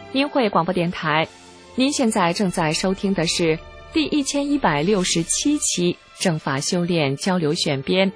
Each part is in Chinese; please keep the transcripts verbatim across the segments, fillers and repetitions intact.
明慧广播电台，您现在正在收听的是第一千一百六十七期正法修炼交流选编。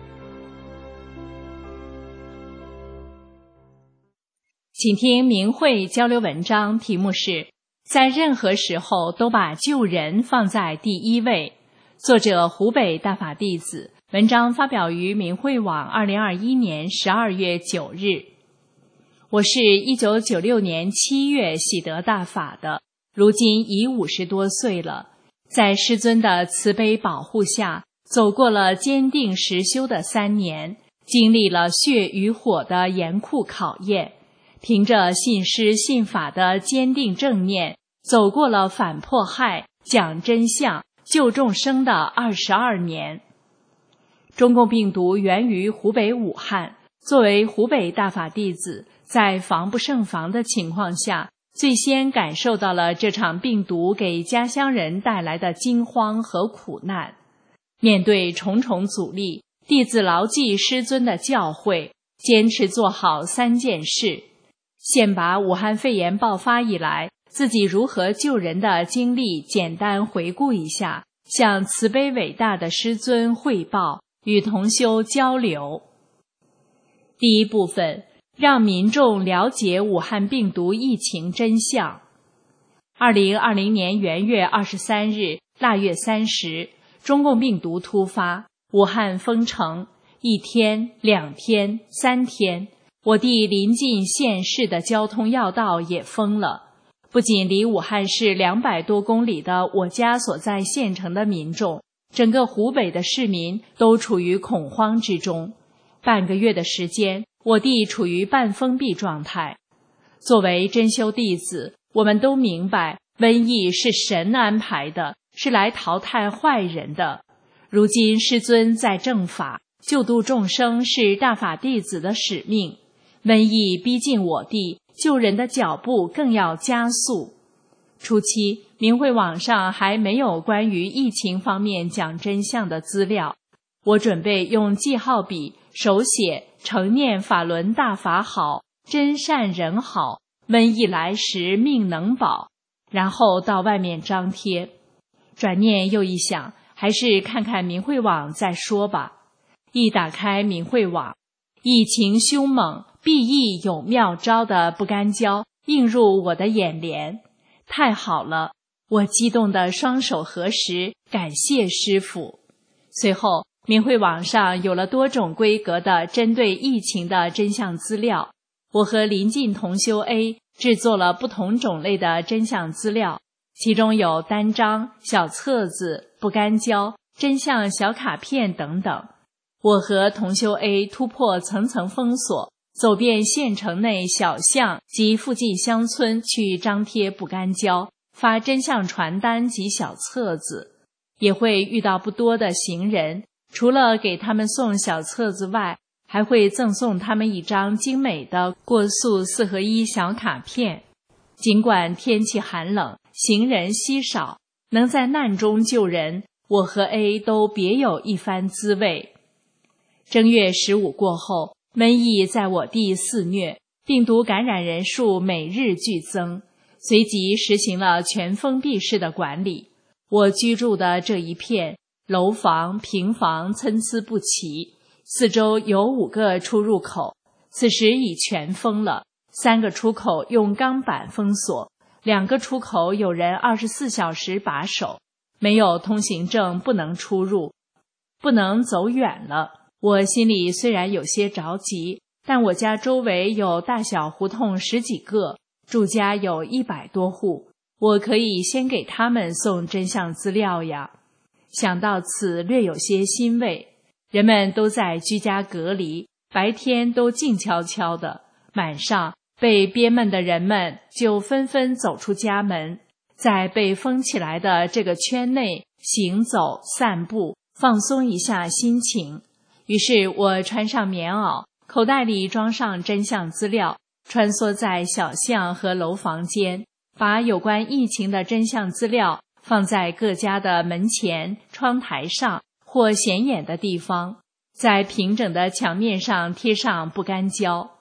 请听明慧交流文章，题目是在任何时候都把救人放在第一位。作者湖北大法弟子，文章发表于明慧网二零二一年十二月九日。我是一九九六年七月喜得大法的，如今已五十多岁了，在师尊的慈悲保护下，走过了坚定实修的三年，经历了血与火的严酷考验，凭着信师信法的坚定正念，走过了反迫害、讲真相、救众生的二十二年。中共病毒源于湖北武汉，作为湖北大法弟子，在防不胜防的情况下，最先感受到了这场病毒给家乡人带来的惊慌和苦难。面对重重阻力，弟子牢记师尊的教诲，坚持做好三件事。现把武汉肺炎爆发以来自己如何救人的经历简单回顾一下，向慈悲伟大的师尊汇报，与同修交流。第一部分，让民众了解武汉病毒疫情真相。二零二零年元月二十三日腊月三十，中共病毒突发，武汉封城，一天、两天、三天，我地临近县市的交通要道也封了。不仅离武汉市两百多公里的我家所在县城的民众，整个湖北的市民都处于恐慌之中。半个月的时间，我地处于半封闭状态。作为真修弟子，我们都明白瘟疫是神安排的，是来淘汰坏人的。如今师尊在正法，救度众生是大法弟子的使命。瘟疫逼近我地，救人的脚步更要加速。初期，明慧网上还没有关于疫情方面讲真相的资料，我准备用记号笔手写承念法轮大法好，真善人好，瘟疫来时命能保，然后到外面张贴。转念又一想，还是看看明慧网再说吧。一打开明慧网，疫情凶猛，必亦有妙招的不干胶映入我的眼帘。太好了，我激动的双手合十，感谢师父。随后明慧网上有了多种规格的针对疫情的真相资料，我和临近同修 A 制作了不同种类的真相资料，其中有单张、小册子、不干胶、真相小卡片等等。我和同修 A 突破层层封锁，走遍县城内小巷及附近乡村去张贴不干胶，发真相传单及小册子，也会遇到不多的行人，除了给他们送小册子外，还会赠送他们一张精美的过塑四合一小卡片。尽管天气寒冷，行人稀少，能在难中救人，我和 A 都别有一番滋味。正月十五过后，瘟疫在我地肆虐，病毒感染人数每日剧增，随即实行了全封闭式的管理。我居住的这一片楼房、平房参差不齐，四周有五个出入口，此时已全封了。三个出口用钢板封锁，两个出口有人二十四小时把守，没有通行证不能出入，不能走远了。我心里虽然有些着急，但我家周围有大小胡同十几个，住家有一百多户，我可以先给他们送真相资料呀。想到此，略有些欣慰。人们都在居家隔离，白天都静悄悄的，晚上被憋闷的人们就纷纷走出家门，在被封起来的这个圈内行走散步，放松一下心情。于是我穿上棉袄，口袋里装上真相资料，穿梭在小巷和楼房间，把有关疫情的真相资料放在各家的门前、窗台上或显眼的地方，在平整的墙面上贴上不干胶。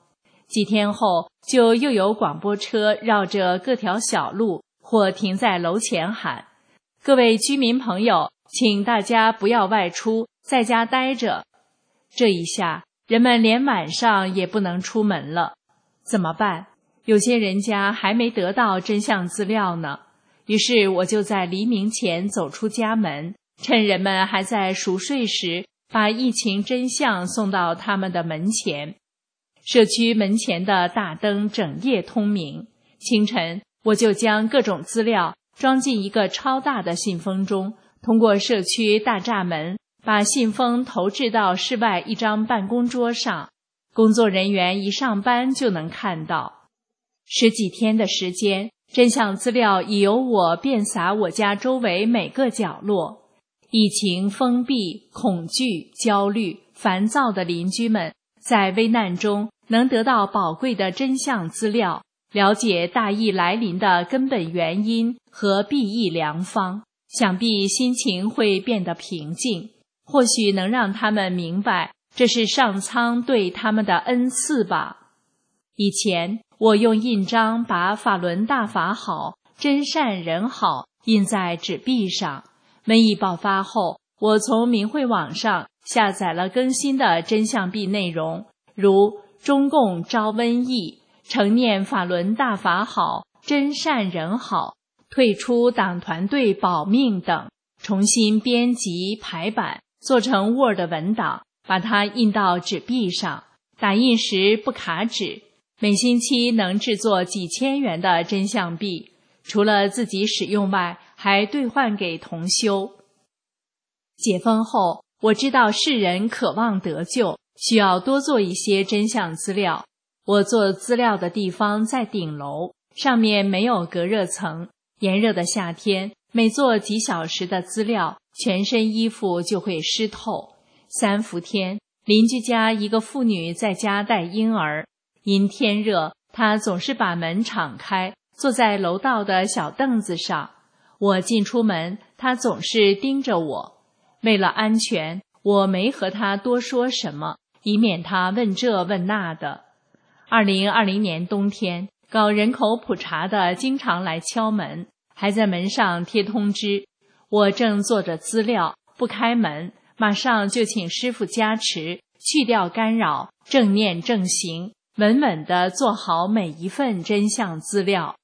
几天后，就又有广播车绕着各条小路或停在楼前喊：各位居民朋友，请大家不要外出，在家待着。这一下，人们连晚上也不能出门了。怎么办？有些人家还没得到真相资料呢。于是我就在黎明前走出家门，趁人们还在熟睡时，把疫情真相送到他们的门前。社区门前的大灯整夜通明。清晨，我就将各种资料装进一个超大的信封中，通过社区大栅门，把信封投掷到室外一张办公桌上。工作人员一上班就能看到。十几天的时间，真相资料已由我遍洒我家周围每个角落。疫情封闭、恐惧、焦虑、烦躁的邻居们，在危难中能得到宝贵的真相资料，了解大疫来临的根本原因和避疫良方，想必心情会变得平静，或许能让他们明白这是上苍对他们的恩赐吧。以前我用印章把法轮大法好、真善人好印在纸币上。瘟疫爆发后，我从明慧网上下载了更新的真相币内容，如中共招瘟疫、承念法轮大法好、真善人好、退出党团队保命等，重新编辑排版，做成 Word 文档，把它印到纸币上，打印时不卡纸。每星期能制作几千元的真相币，除了自己使用外，还兑换给同修。解封后，我知道世人渴望得救，需要多做一些真相资料。我做资料的地方在顶楼，上面没有隔热层。炎热的夏天，每做几小时的资料，全身衣服就会湿透。三伏天，邻居家一个妇女在家带婴儿，因天热，她总是把门敞开，坐在楼道的小凳子上。我进出门，她总是盯着我。为了安全，我没和她多说什么，以免她问这问那的。二零二零年冬天，搞人口普查的经常来敲门，还在门上贴通知。我正做着资料，不开门，马上就请师父加持，去掉干扰，正念正行，稳稳地做好每一份真相资料。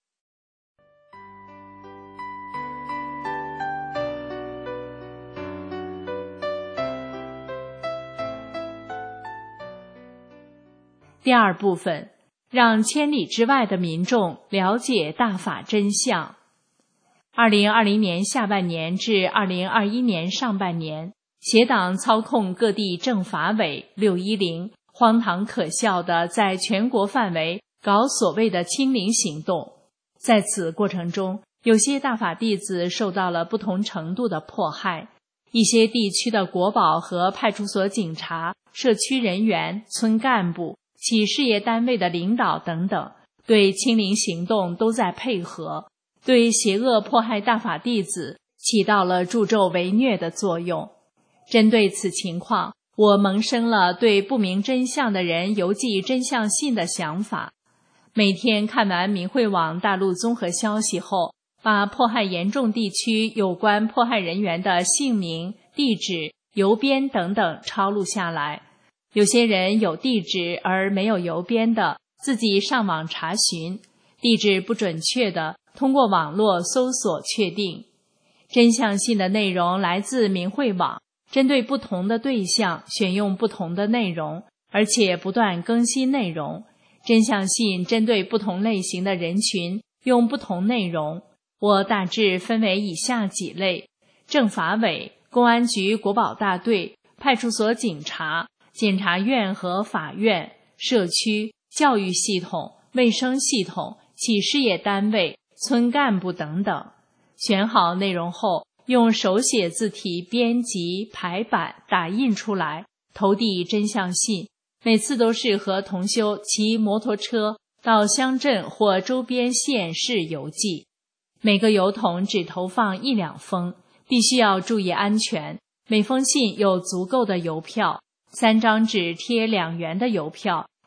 第二部分，让千里之外的民众了解大法真相。二零二零年下半年至二零二一年上半年，协党操控各地政法委、六一零，荒唐可笑地在全国范围搞所谓的清零行动。在此过程中，有些大法弟子受到了不同程度的迫害，一些地区的国保和派出所警察、社区人员、村干部、企事业单位的领导等等，对清零行动都在配合，对邪恶迫害大法弟子起到了助纣为虐的作用。针对此情况，我萌生了对不明真相的人邮寄真相信的想法。每天看完明慧网大陆综合消息后，把迫害严重地区有关迫害人员的姓名、地址、邮编等等抄录下来。有些人有地址而没有邮编的，自己上网查询；地址不准确的，通过网络搜索确定。真相信的内容来自明慧网，针对不同的对象选用不同的内容，而且不断更新内容。真相信针对不同类型的人群用不同内容。我大致分为以下几类：政法委、公安局国保大队、派出所警察、检察院和法院、社区、教育系统、卫生系统、企事业单位、村干部等等。选好内容后，用手写字体编辑、排版、打印出来，投递真相信。每次都是和同修骑摩托车到乡镇或周边县市邮寄。每个邮筒只投放一两封，必须要注意安全。每封信有足够的邮票，三张纸贴两元的邮票，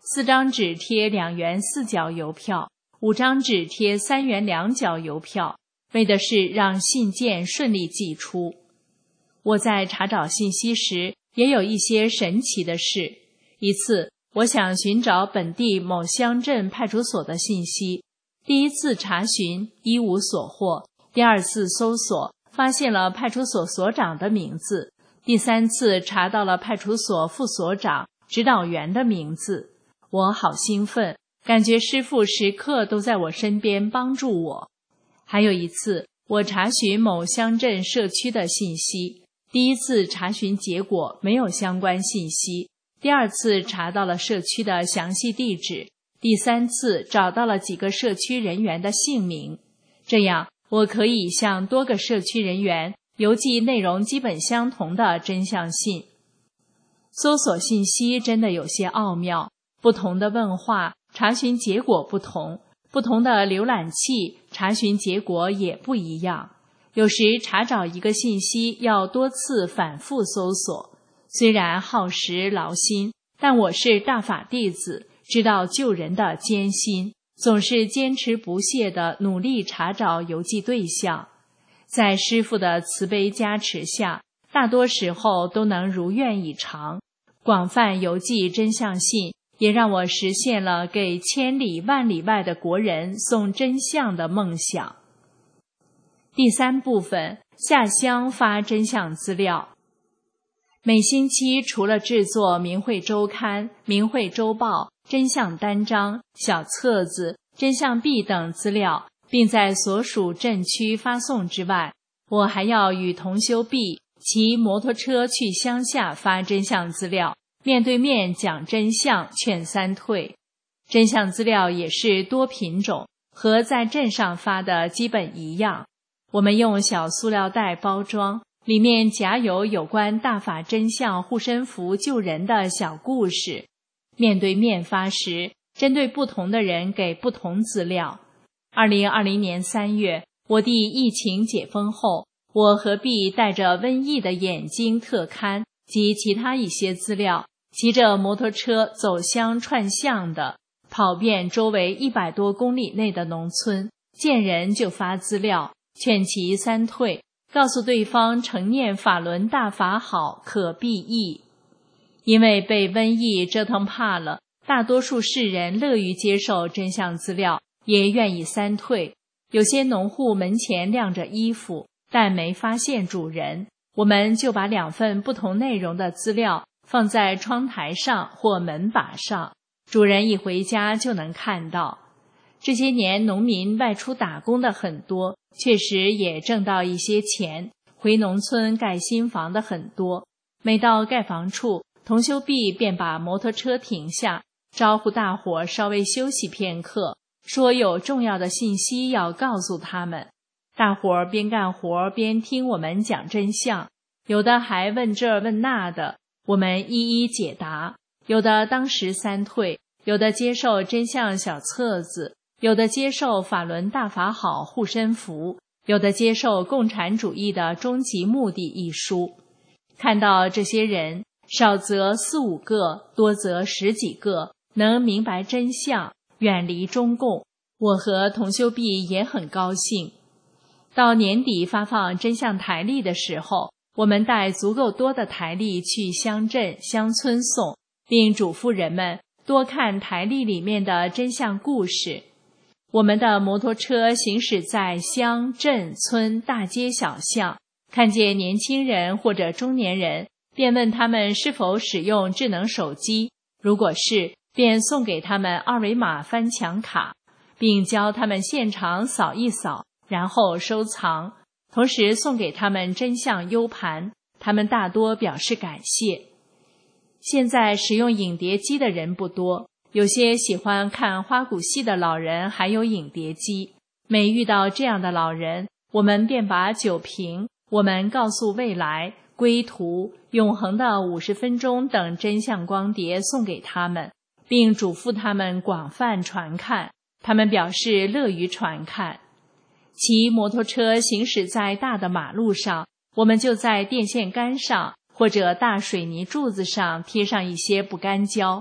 四张纸贴两元四角邮票，五张纸贴三元两角邮票，为的是让信件顺利寄出。我在查找信息时，也有一些神奇的事。一次，我想寻找本地某乡镇派出所的信息，第一次查询一无所获，第二次搜索发现了派出所所长的名字，第三次查到了派出所副所长、指导员的名字。我好兴奋，感觉师父时刻都在我身边帮助我。还有一次，我查询某乡镇社区的信息，第一次查询结果没有相关信息，第二次查到了社区的详细地址，第三次找到了几个社区人员的姓名。这样，我可以向多个社区人员邮寄内容基本相同的真相信。搜索信息真的有些奥妙，不同的问话，查询结果不同，不同的浏览器，查询结果也不一样。有时查找一个信息要多次反复搜索，虽然耗时劳心，但我是大法弟子，知道救人的艰辛，总是坚持不懈地努力查找邮寄对象。在师父的慈悲加持下，大多时候都能如愿以偿。广泛邮寄真相信，也让我实现了给千里万里外的国人送真相的梦想。第三部分，下乡发真相资料。每星期除了制作明慧周刊、明慧周报、真相单张、小册子、真相币等资料，并在所属镇区发送之外，我还要与同修毕骑摩托车去乡下发真相资料，面对面讲真相，劝三退。真相资料也是多品种，和在镇上发的基本一样。我们用小塑料袋包装，里面夹有有关大法真相护身符救人的小故事。面对面发时，针对不同的人给不同资料。二零二零年三月，我地疫情解封后，我何必带着瘟疫的眼睛特刊及其他一些资料，骑着摩托车走乡串巷的，跑遍周围一百多公里内的农村，见人就发资料，劝其三退，告诉对方承念法轮大法好，可避疫。因为被瘟疫折腾怕了，大多数世人乐于接受真相资料，也愿意三退。有些农户门前晾着衣服，但没发现主人，我们就把两份不同内容的资料放在窗台上或门把上，主人一回家就能看到。这些年农民外出打工的很多，确实也挣到一些钱，回农村盖新房的很多。每到盖房处，同修毕便把摩托车停下，招呼大伙稍微休息片刻，说有重要的信息要告诉他们。大伙儿边干活边听我们讲真相，有的还问这问那的，我们一一解答。有的当时三退，有的接受真相小册子，有的接受法轮大法好护身符，有的接受共产主义的终极目的一书。看到这些人，少则四五个，多则十几个，能明白真相，远离中共，我和同修毕也很高兴。到年底发放真相台历的时候，我们带足够多的台历去乡镇、乡村送，并嘱咐人们多看台历里面的真相故事。我们的摩托车行驶在乡镇村大街小巷，看见年轻人或者中年人，便问他们是否使用智能手机，如果是，便送给他们二维码翻墙卡，并教他们现场扫一扫，然后收藏，同时送给他们真相 U 盘，他们大多表示感谢。现在使用影碟机的人不多，有些喜欢看花鼓戏的老人还有影碟机。每遇到这样的老人，我们便把酒瓶、我们告诉未来、归途、永恒的五十分钟等真相光碟送给他们，并嘱咐他们广泛传看，他们表示乐于传看。骑摩托车行驶在大的马路上，我们就在电线杆上或者大水泥柱子上贴上一些不干胶，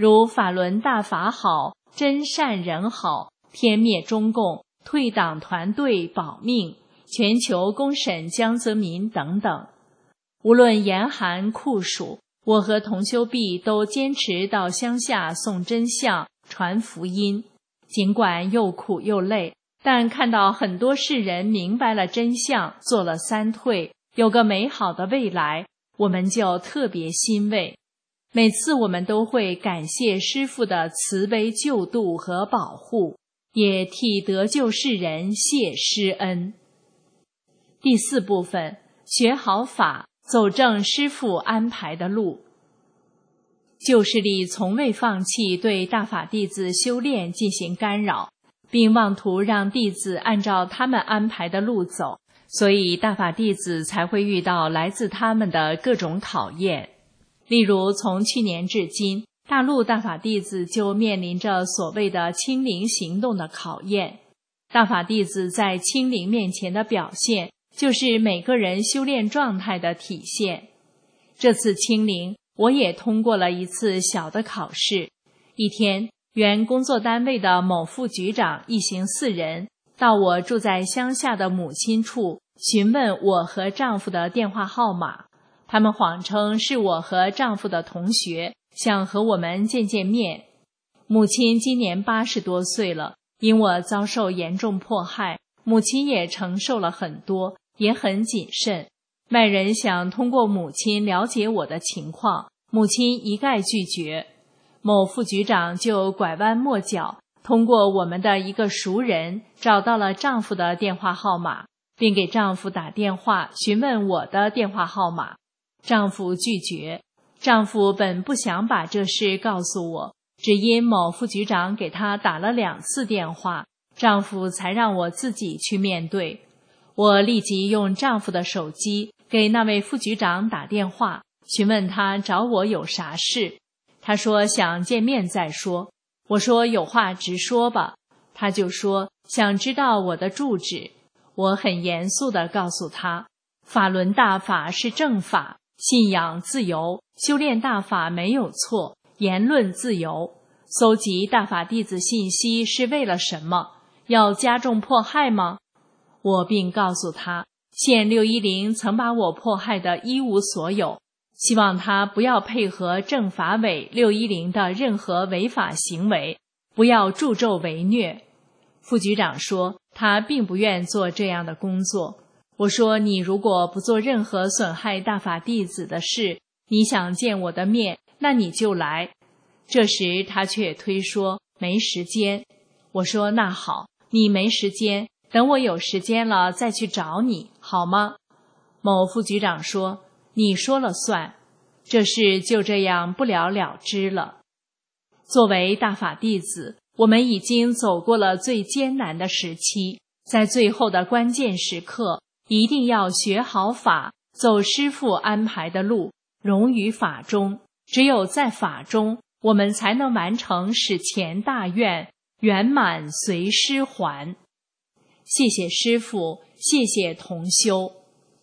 如法轮大法好，真善人好，天灭中共，退党团队保命，全球公审江泽民等等。无论严寒酷暑，我和同修毕都坚持到乡下送真相，传福音。尽管又苦又累，但看到很多世人明白了真相，做了三退，有个美好的未来，我们就特别欣慰。每次我们都会感谢师父的慈悲救度和保护，也替得救世人谢师恩。第四部分，学好法，走正师父安排的路。旧势力从未放弃对大法弟子修炼进行干扰，并妄图让弟子按照他们安排的路走，所以大法弟子才会遇到来自他们的各种考验。例如，从去年至今，大陆大法弟子就面临着所谓的清零行动的考验。大法弟子在清零面前的表现，就是每个人修炼状态的体现。这次清零，我也通过了一次小的考试。一天，原工作单位的某副局长一行四人到我住在乡下的母亲处，询问我和丈夫的电话号码。他们谎称是我和丈夫的同学，想和我们见见面。母亲今年八十多岁了，因我遭受严重迫害，母亲也承受了很多，也很谨慎。卖人想通过母亲了解我的情况，母亲一概拒绝。某副局长就拐弯抹角，通过我们的一个熟人找到了丈夫的电话号码，并给丈夫打电话询问我的电话号码。丈夫拒绝。丈夫本不想把这事告诉我，只因某副局长给他打了两次电话，丈夫才让我自己去面对。我立即用丈夫的手机给那位副局长打电话，询问他找我有啥事。他说想见面再说。我说有话直说吧。他就说想知道我的住址。我很严肃地告诉他，法轮大法是正法，信仰自由，修炼大法没有错，言论自由。搜集大法弟子信息是为了什么？要加重迫害吗？我并告诉他，县六一零曾把我迫害得一无所有，希望他不要配合政法委六一零的任何违法行为，不要助纣为虐。副局长说他并不愿做这样的工作。我说你如果不做任何损害大法弟子的事，你想见我的面，那你就来。这时他却推说没时间。我说那好，你没时间，等我有时间了再去找你，好吗？某副局长说你说了算。这事就这样不了了之了。作为大法弟子，我们已经走过了最艰难的时期，在最后的关键时刻，一定要学好法，走师父安排的路，融于法中。只有在法中，我们才能完成使前大愿，圆满随师还。谢谢师父，谢谢同修。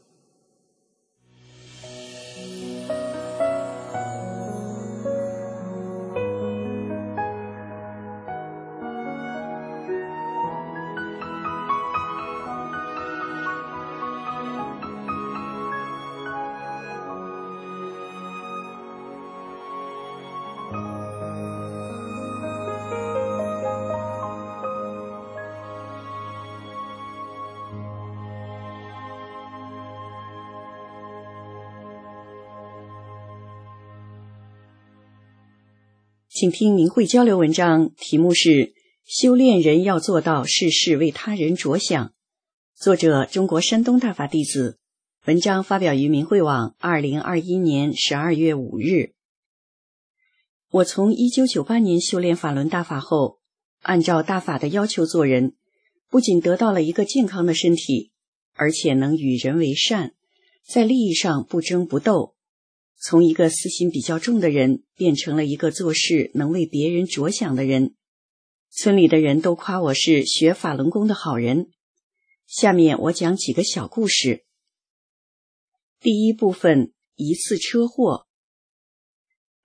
请听明慧交流文章，题目是修炼人要做到事事为他人着想，作者中国山东大法弟子，文章发表于明慧网二零二一年十二月五日。我从一九九八年修炼法轮大法后，按照大法的要求做人，不仅得到了一个健康的身体，而且能与人为善，在利益上不争不斗，从一个私心比较重的人变成了一个做事能为别人着想的人。村里的人都夸我是学法轮功的好人。下面我讲几个小故事。第一部分，一次车祸。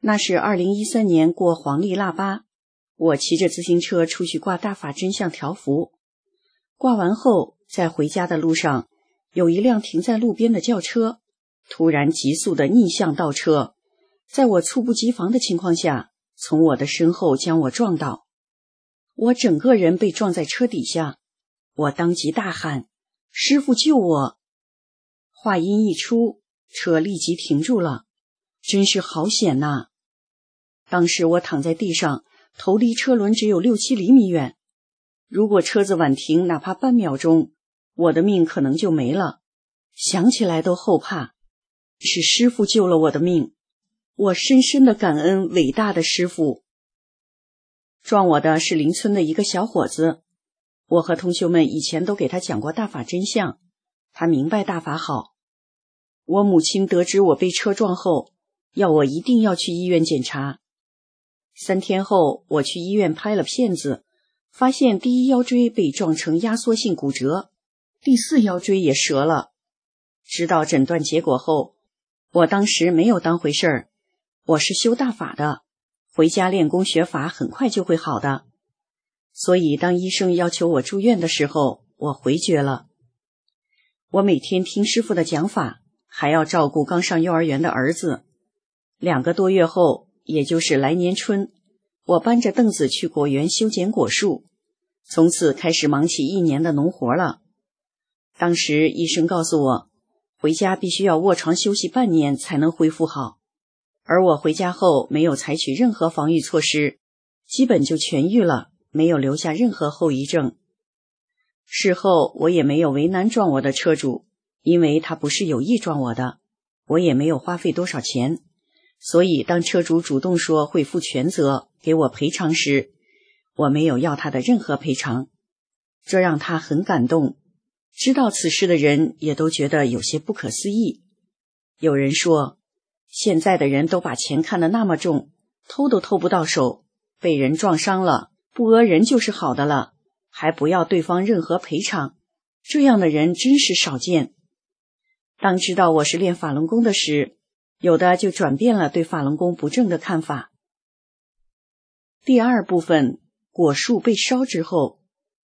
那是二零一三年过黄历腊八，我骑着自行车出去挂大法真相条幅。挂完后，在回家的路上，有一辆停在路边的轿车突然急速的逆向倒车，在我猝不及防的情况下，从我的身后将我撞倒。我整个人被撞在车底下，我当即大喊：师父救我！话音一出，车立即停住了，真是好险呐！当时我躺在地上，头离车轮只有六七厘米远，如果车子晚停哪怕半秒钟，我的命可能就没了。想起来都后怕，是师父救了我的命，我深深的感恩伟大的师父。撞我的是邻村的一个小伙子，我和同学们以前都给他讲过大法真相，他明白大法好。我母亲得知我被车撞后，要我一定要去医院检查。三天后，我去医院拍了片子，发现第一腰椎被撞成压缩性骨折，第四腰椎也折了。知道诊断结果后，我当时没有当回事儿，我是修大法的，回家练功学法很快就会好的。所以当医生要求我住院的时候，我回绝了。我每天听师父的讲法，还要照顾刚上幼儿园的儿子。两个多月后，也就是来年春，我搬着凳子去果园修剪果树，从此开始忙起一年的农活了。当时医生告诉我，回家必须要卧床休息半年才能恢复好，而我回家后没有采取任何防御措施，基本就痊愈了，没有留下任何后遗症。事后我也没有为难撞我的车主，因为他不是有意撞我的，我也没有花费多少钱，所以当车主主动说会负全责给我赔偿时，我没有要他的任何赔偿，这让他很感动。知道此事的人也都觉得有些不可思议。有人说，现在的人都把钱看得那么重，偷都偷不到手，被人撞伤了，不讹人就是好的了，还不要对方任何赔偿，这样的人真是少见。当知道我是练法轮功的时，有的就转变了对法轮功不正的看法。第二部分，果树被烧之后。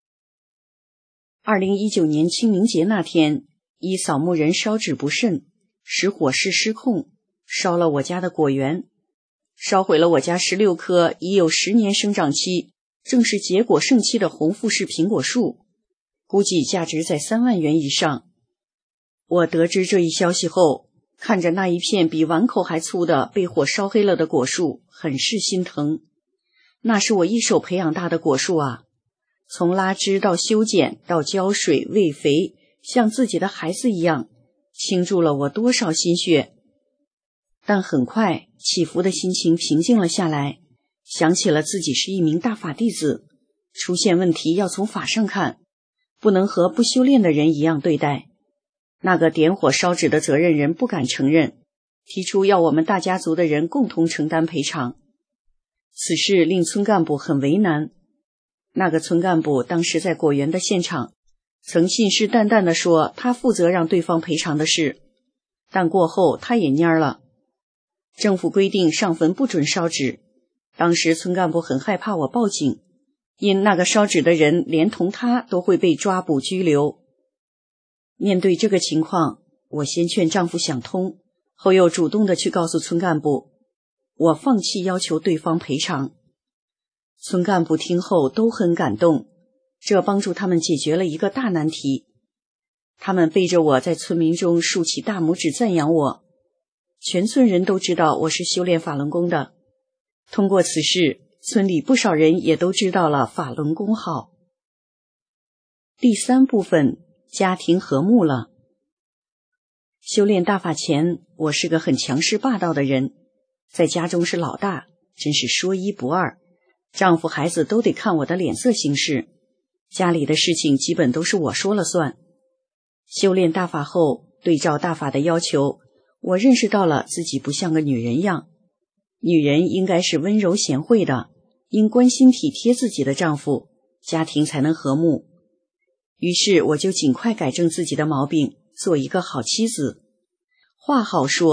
二零一九年清明节那天，一扫墓人烧纸不慎，使火势失控，烧了我家的果园，烧毁了我家十六棵已有十年生长期，正是结果盛期的红富士苹果树，估计价值在三万元以上。我得知这一消息后，看着那一片比碗口还粗的被火烧黑了的果树，很是心疼。那是我一手培养大的果树啊，从拉枝到修剪到浇水喂肥，像自己的孩子一样，倾注了我多少心血。但很快起伏的心情平静了下来，想起了自己是一名大法弟子，出现问题要从法上看，不能和不修炼的人一样对待。那个点火烧纸的责任人不敢承认，提出要我们大家族的人共同承担赔偿。此事令村干部很为难。那个村干部当时在果园的现场，曾信誓旦旦地说他负责让对方赔偿的事，但过后他也蔫了。政府规定上坟不准烧纸，当时村干部很害怕我报警，因那个烧纸的人连同他都会被抓捕拘留。面对这个情况，我先劝丈夫想通，后又主动地去告诉村干部，我放弃要求对方赔偿。村干部听后都很感动，这帮助他们解决了一个大难题。他们背着我在村民中竖起大拇指赞扬我，全村人都知道我是修炼法轮功的。通过此事，村里不少人也都知道了法轮功好。第三部分，家庭和睦了。修炼大法前，我是个很强势霸道的人，在家中是老大，真是说一不二，丈夫孩子都得看我的脸色行事，家里的事情基本都是我说了算。修炼大法后，对照大法的要求，我认识到了自己不像个女人样，女人应该是温柔贤惠的，应关心体贴自己的丈夫，家庭才能和睦。于是我就尽快改正自己的毛病，做一个好妻子。话好说，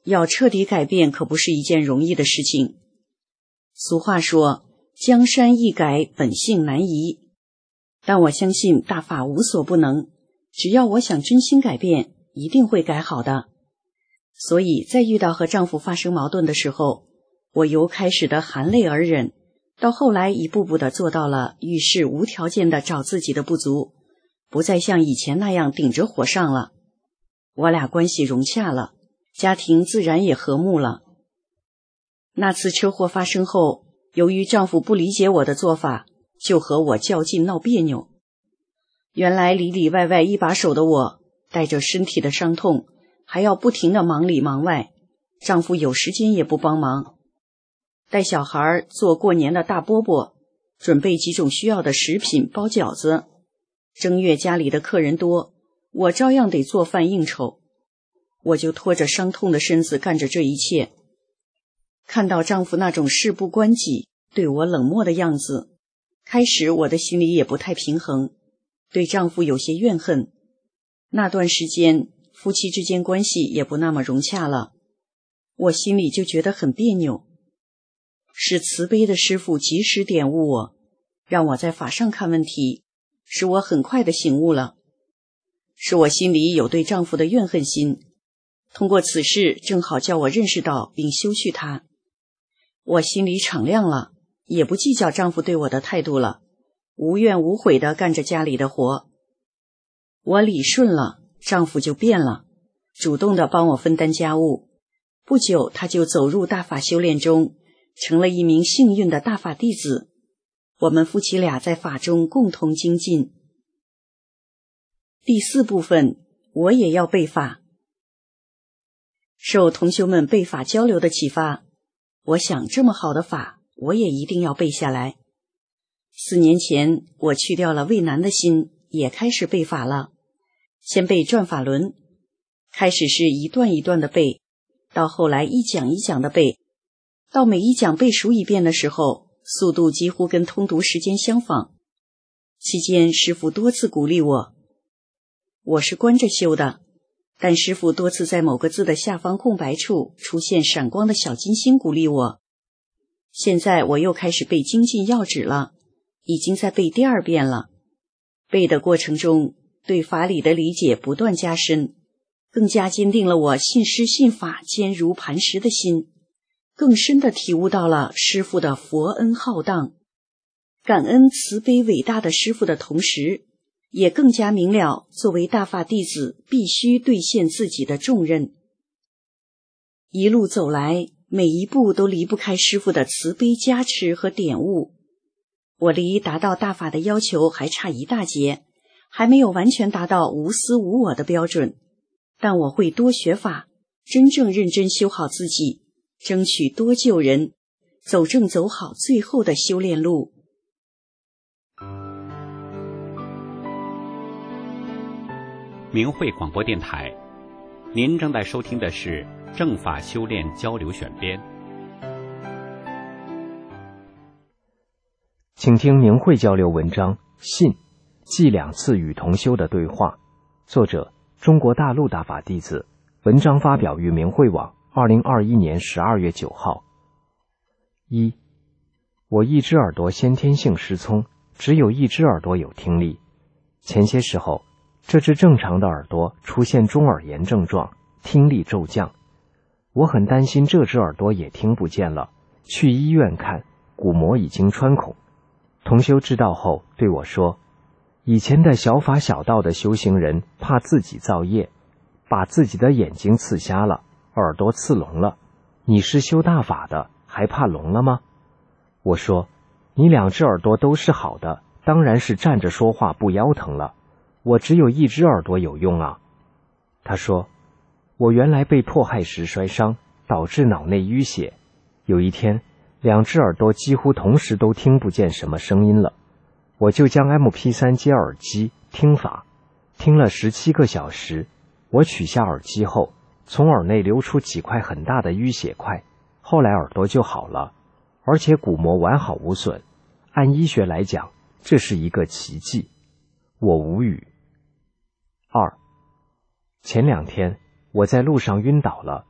要彻底改变可不是一件容易的事情。俗话说，江山易改，本性难移。但我相信大法无所不能，只要我想真心改变，一定会改好的。所以在遇到和丈夫发生矛盾的时候，我由开始的含泪而忍，到后来一步步的做到了遇事无条件的找自己的不足，不再像以前那样顶着火上了。我俩关系融洽了，家庭自然也和睦了。那次车祸发生后，由于丈夫不理解我的做法，就和我较劲闹别扭。原来里里外外一把手的我，带着身体的伤痛，还要不停的忙里忙外，丈夫有时间也不帮忙。带小孩做过年的大饽饽，准备几种需要的食品，包饺子。正月家里的客人多，我照样得做饭应酬。我就拖着伤痛的身子干着这一切。看到丈夫那种事不关己，对我冷漠的样子，开始我的心里也不太平衡，对丈夫有些怨恨。那段时间夫妻之间关系也不那么融洽了，我心里就觉得很别扭。是慈悲的师父及时点悟我，让我在法上看问题，使我很快的醒悟了。是我心里有对丈夫的怨恨心，通过此事正好叫我认识到并修去它。我心里敞亮了，也不计较丈夫对我的态度了，无怨无悔地干着家里的活。我理顺了，丈夫就变了，主动地帮我分担家务。不久他就走入大法修炼中，成了一名幸运的大法弟子。我们夫妻俩在法中共同精进。第四部分，我也要背法。受同修们背法交流的启发，我想这么好的法，我也一定要背下来。四年前，我去掉了畏难的心，也开始背法了。先背转法轮，开始是一段一段的背，到后来一讲一讲的背，到每一讲背熟一遍的时候，速度几乎跟通读时间相仿。期间师父多次鼓励我，我是观着修的，但师父多次在某个字的下方空白处出现闪光的小金星鼓励我。现在我又开始背精进要旨了，已经在背第二遍了。背的过程中，对法理的理解不断加深，更加坚定了我信师信法坚如磐石的心，更深地体悟到了师父的佛恩浩荡。感恩慈悲伟大的师父的同时，也更加明了作为大法弟子必须兑现自己的重任。一路走来，每一步都离不开师父的慈悲加持和点悟。我离达到大法的要求还差一大截，还没有完全达到无私无我的标准，但我会多学法，真正认真修好自己，争取多救人，走正走好最后的修炼路。 明慧广播电台，您正在收听的是正法修炼交流选编。 请听明慧交流文章《信》，记两次与同修的对话，作者中国大陆大法弟子，文章发表于明慧网二零二一年十二月九号。一，我一只耳朵先天性失聪，只有一只耳朵有听力。前些时候，这只正常的耳朵出现中耳炎症状，听力骤降。我很担心这只耳朵也听不见了，去医院看，鼓膜已经穿孔。同修知道后对我说，以前的小法小道的修行人怕自己造业，把自己的眼睛刺瞎了，耳朵刺聋了。你是修大法的，还怕聋了吗？我说，你两只耳朵都是好的，当然是站着说话不腰疼了。我只有一只耳朵有用啊。他说，我原来被迫害时摔伤，导致脑内淤血。有一天，两只耳朵几乎同时都听不见什么声音了。我就将 M P 三 接耳机听法，听了十七个小时。我取下耳机后，从耳内流出几块很大的淤血块，后来耳朵就好了，而且鼓膜完好无损。按医学来讲，这是一个奇迹。我无语。二，前两天我在路上晕倒了，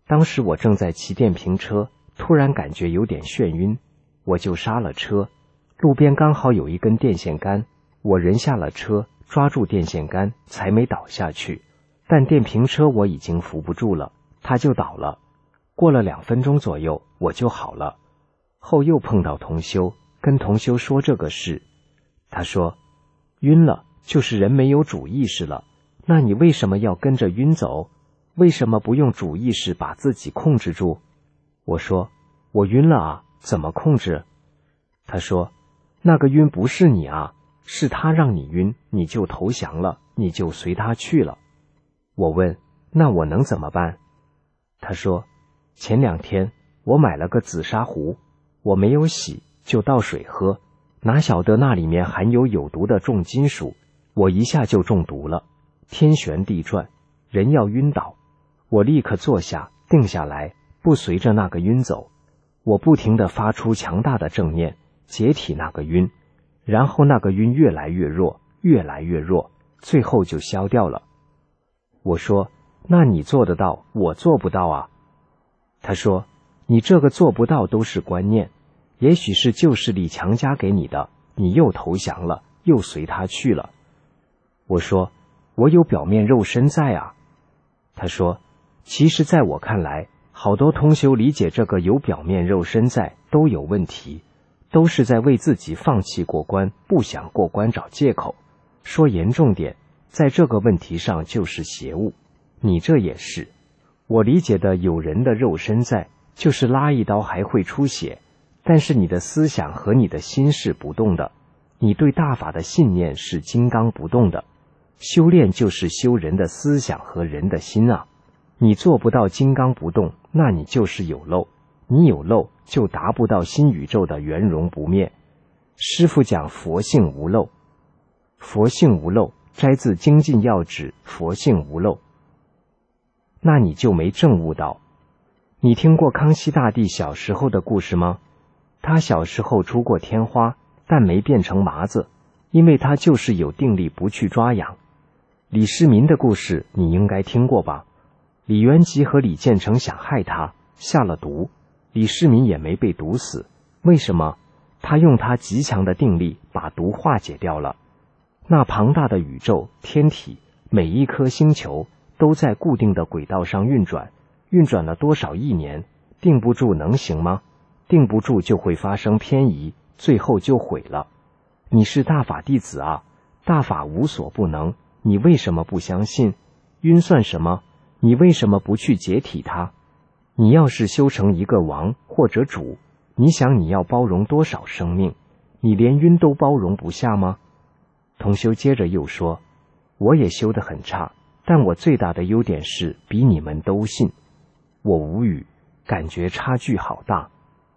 当时我正在骑电瓶车，突然感觉有点眩晕，我就刹了车。路边刚好有一根电线杆，我人下了车，抓住电线杆才没倒下去，但电瓶车我已经扶不住了，它就倒了。过了两分钟左右，我就好了。后又碰到同修，跟同修说这个事，他说，晕了就是人没有主意识了，那你为什么要跟着晕走？为什么不用主意识把自己控制住？我说，我晕了啊，怎么控制？他说，那个晕不是你啊，是他让你晕，你就投降了，你就随他去了。我问，那我能怎么办？他说，前两天我买了个紫砂壶，我没有洗，就倒水喝，哪晓得那里面含有有毒的重金属，我一下就中毒了，天旋地转，人要晕倒。我立刻坐下，定下来，不随着那个晕走。我不停地发出强大的正念，解体那个晕，然后那个晕越来越弱，越来越弱，最后就消掉了。我说，那你做得到，我做不到啊。他说，你这个做不到都是观念，也许是旧势力强加给你的，你又投降了，又随他去了。我说，我有表面肉身在啊。他说，其实在我看来，好多同修理解这个有表面肉身在都有问题，都是在为自己放弃过关，不想过关找借口。说严重点，在这个问题上就是邪物。你这也是，我理解的有人的肉身在，就是拉一刀还会出血，但是你的思想和你的心是不动的，你对大法的信念是金刚不动的。修炼就是修人的思想和人的心啊，你做不到金刚不动，那你就是有漏，你有漏就达不到新宇宙的圆融不灭。师父讲佛性无漏，佛性无漏摘自精进要旨，佛性无漏，那你就没证悟到。你听过康熙大帝小时候的故事吗？他小时候出过天花，但没变成麻子，因为他就是有定力不去抓痒。李世民的故事你应该听过吧？李元吉和李建成想害他，下了毒，李世民也没被毒死。为什么？他用他极强的定力把毒化解掉了。那庞大的宇宙天体，每一颗星球都在固定的轨道上运转，运转了多少亿年，定不住能行吗？定不住就会发生偏移，最后就毁了。你是大法弟子啊，大法无所不能，你为什么不相信？晕算什么？你为什么不去解体它？你要是修成一个王或者主，你想你要包容多少生命？你连晕都包容不下吗？同修接着又说，我也修得很差，但我最大的优点是比你们都信。我无语，感觉差距好大。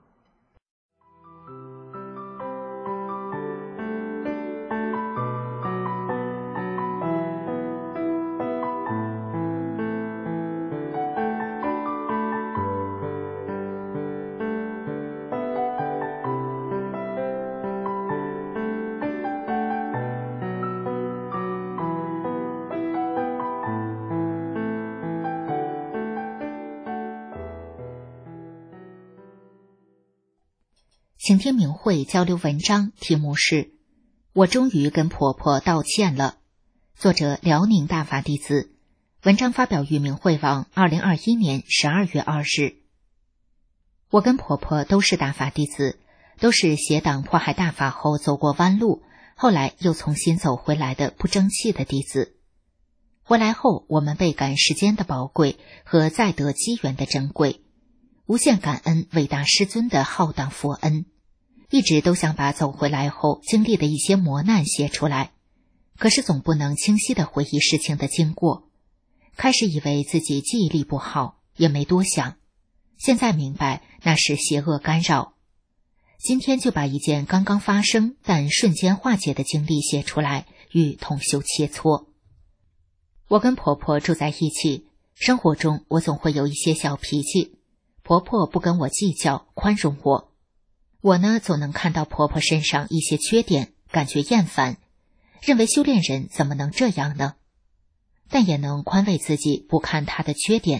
请听明慧交流文章，题目是我终于跟婆婆道歉了，作者辽宁大法弟子，文章发表于明慧网二零二一年十二月二日。我跟婆婆都是大法弟子，都是邪党迫害大法后走过弯路，后来又重新走回来的不争气的弟子。回来后，我们倍感时间的宝贵和再得机缘的珍贵，无限感恩伟大师尊的浩荡佛恩，一直都想把走回来后经历的一些磨难写出来，可是总不能清晰地回忆事情的经过。开始以为自己记忆力不好，也没多想，现在明白那是邪恶干扰。今天就把一件刚刚发生但瞬间化解的经历写出来，与同修切磋。我跟婆婆住在一起，生活中我总会有一些小脾气，婆婆不跟我计较，宽容我。我呢，总能看到婆婆身上一些缺点，感觉厌烦，认为修炼人怎么能这样呢？但也能宽慰自己不看她的缺点，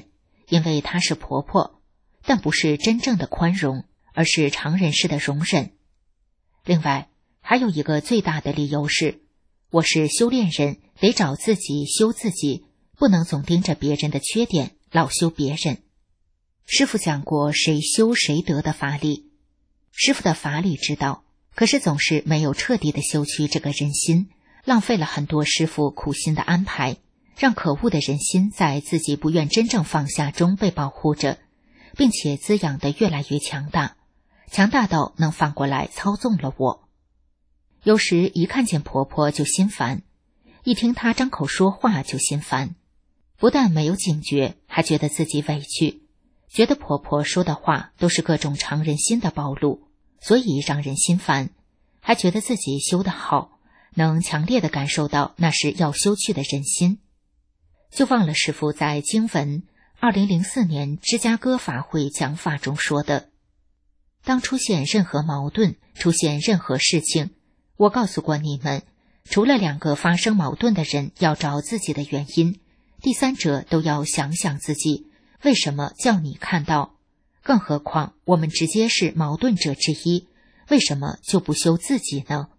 因为她是婆婆，但不是真正的宽容，而是常人式的容忍。另外，还有一个最大的理由是，我是修炼人，得找自己修自己，不能总盯着别人的缺点，老修别人。师父讲过谁修谁得的法理，师父的法理知道，可是总是没有彻底的修去这个人心，浪费了很多师父苦心的安排，让可恶的人心在自己不愿真正放下中被保护着，并且滋养得越来越强大，强大到能反过来操纵了我。有时一看见婆婆就心烦，一听她张口说话就心烦，不但没有警觉，还觉得自己委屈，觉得婆婆说的话都是各种常人心的暴露，所以让人心烦，还觉得自己修得好，能强烈地感受到那是要修去的人心。就忘了师父在经文二零零四年芝加哥法会讲法中说的，当出现任何矛盾，出现任何事情，我告诉过你们，除了两个发生矛盾的人要找自己的原因，第三者都要想想自己为什么叫你看到，更何况我们直接是矛盾者之一，为什么就不修自己呢？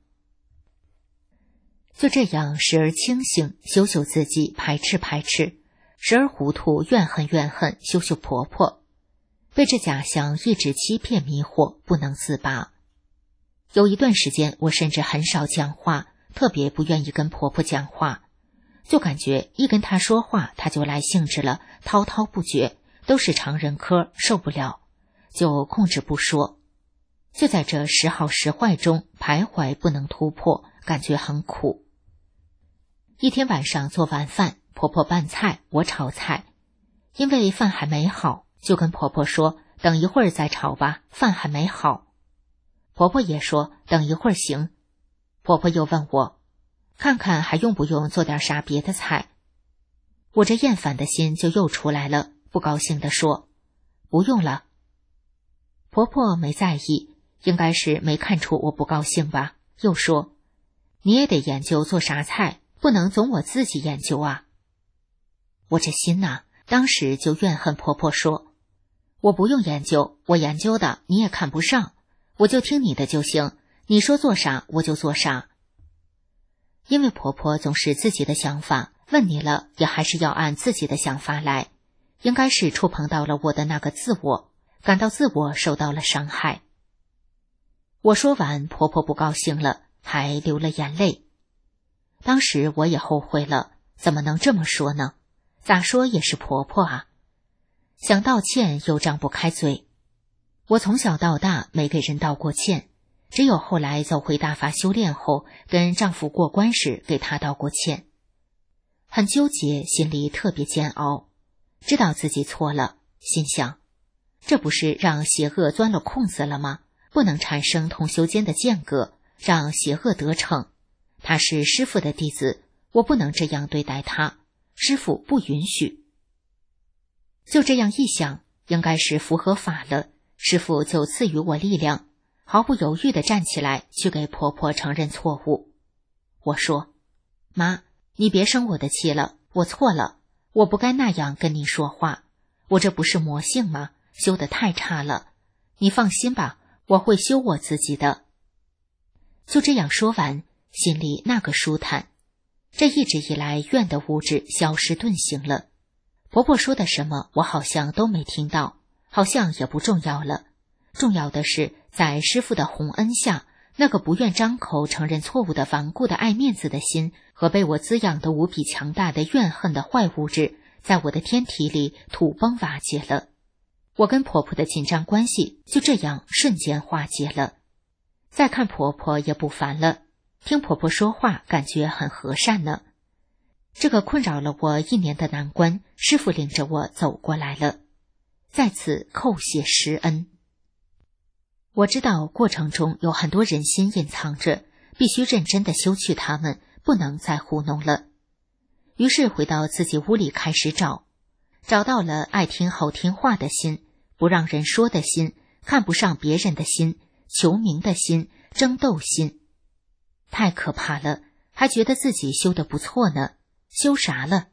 就这样时而清醒，修修自己，排斥排斥，时而糊涂，怨恨怨恨，修修婆婆，被这假象一直欺骗迷惑，不能自拔。有一段时间我甚至很少讲话，特别不愿意跟婆婆讲话，就感觉一跟她说话她就来兴致了，滔滔不绝，都是常人嗑，受不了，就控制不说。就在这时好时坏中徘徊，不能突破，感觉很苦。一天晚上做晚饭，婆婆拌菜，我炒菜，因为饭还没好，就跟婆婆说等一会儿再炒吧，饭还没好。婆婆也说等一会儿行。婆婆又问我看看还用不用做点啥别的菜，我这厌烦的心就又出来了，不高兴地说不用了。婆婆没在意，应该是没看出我不高兴吧，又说你也得研究做啥菜，不能总我自己研究啊。我这心呐、啊，当时就怨恨婆婆说我不用研究，我研究的你也看不上，我就听你的就行，你说做啥我就做啥。因为婆婆总是自己的想法，问你了也还是要按自己的想法来，应该是触碰到了我的那个自我，感到自我受到了伤害。我说完，婆婆不高兴了，还流了眼泪。当时我也后悔了，怎么能这么说呢？咋说也是婆婆啊。想道歉又张不开嘴。我从小到大没给人道过歉，只有后来走回大法修炼后，跟丈夫过关时给他道过歉。很纠结，心里特别煎熬，知道自己错了，心想这不是让邪恶钻了空子了吗？不能产生同修间的间隔，让邪恶得逞。他是师父的弟子，我不能这样对待他，师父不允许。就这样一想，应该是符合法了，师父就赐予我力量，毫不犹豫地站起来去给婆婆承认错误。我说妈，你别生我的气了，我错了，我不该那样跟你说话，我这不是魔性吗？修得太差了，你放心吧，我会修我自己的。就这样说完，心里那个舒坦，这一直以来怨的物质消失遁形了。婆婆说的什么我好像都没听到，好像也不重要了，重要的是在师父的洪恩下，那个不愿张口承认错误的顽固的爱面子的心和被我滋养的无比强大的怨恨的坏物质，在我的天体里土崩瓦解了。我跟婆婆的紧张关系就这样瞬间化解了。再看婆婆也不烦了，听婆婆说话感觉很和善呢。这个困扰了我一年的难关，师父领着我走过来了，再次叩谢师恩。我知道过程中有很多人心隐藏着，必须认真地修去他们，不能再糊弄了。于是回到自己屋里开始找，找到了爱听好听话的心，不让人说的心，看不上别人的心，求名的心，争斗心。太可怕了，还觉得自己修得不错呢。修啥了？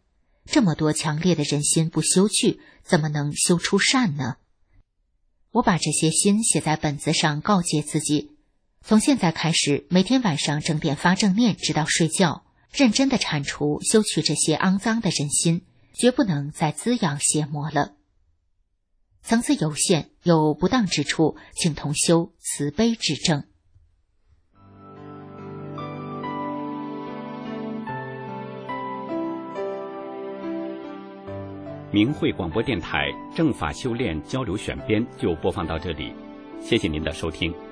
这么多强烈的人心不修去，怎么能修出善呢？我把这些心写在本子上，告诫自己，从现在开始，每天晚上整点发正念，直到睡觉，认真地铲除、修去这些肮脏的人心，绝不能再滋养邪魔了。层次有限，有不当之处，请同修慈悲指正。 明慧广播电台正法修炼交流选编就播放到这里，谢谢您的收听。